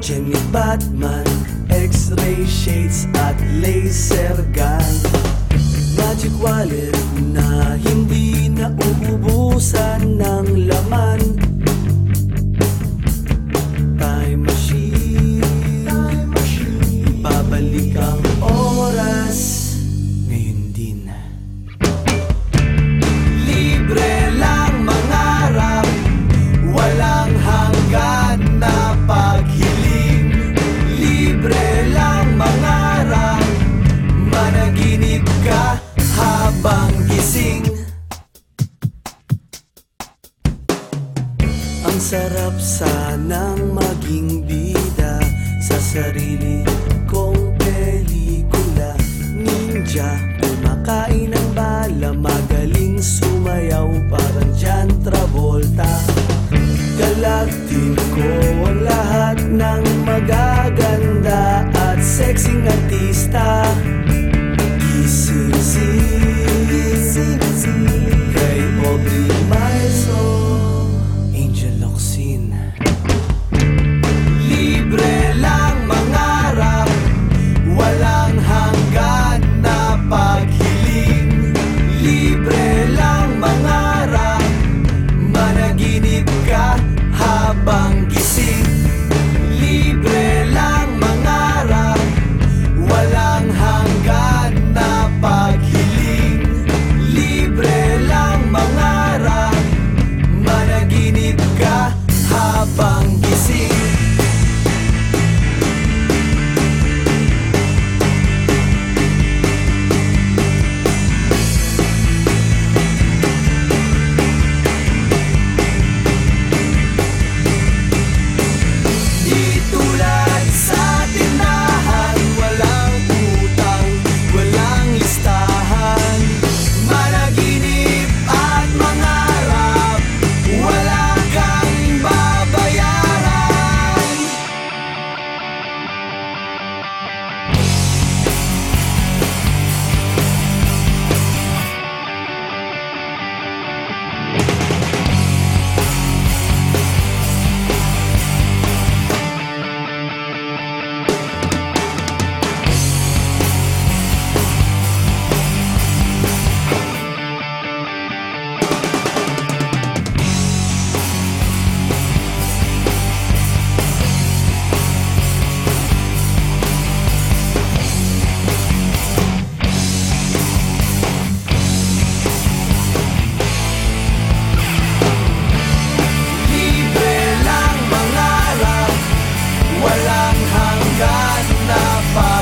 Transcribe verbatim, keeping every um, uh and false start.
Jenny Batman, X-ray shades at laser gun. Magic wallet na hindi na uubusan ng laman. Time machine, time machine. Babalik ang oras ngayon din. Libre lang mangarap, walang hanggan na paghiling. Libre lang mangarap, managinip ka habang gising. Ang sarap sanang maging bida sa sarili kong pelikula. Ninja, kumakain ng bala, magaling sumayaw parang John Travolta. Galactico ang lahat ng magaganda at sexing artista. Gising-sing kay Aubrey Marzo, Angel Locsin. Libre lang mangarap, walang hanggan na paghiling. Libre lang mangarap, managinip ka habang gising. Libre lang mangarap, walang hanggan na paghiling. Libre lang mangarap, managinip ka habang gising. Di tulad sa tindahan, walang utang, walang listahan. Managinip at mangarap, wala kang babayaran. Libre lang mangarap, walang hanggan na pa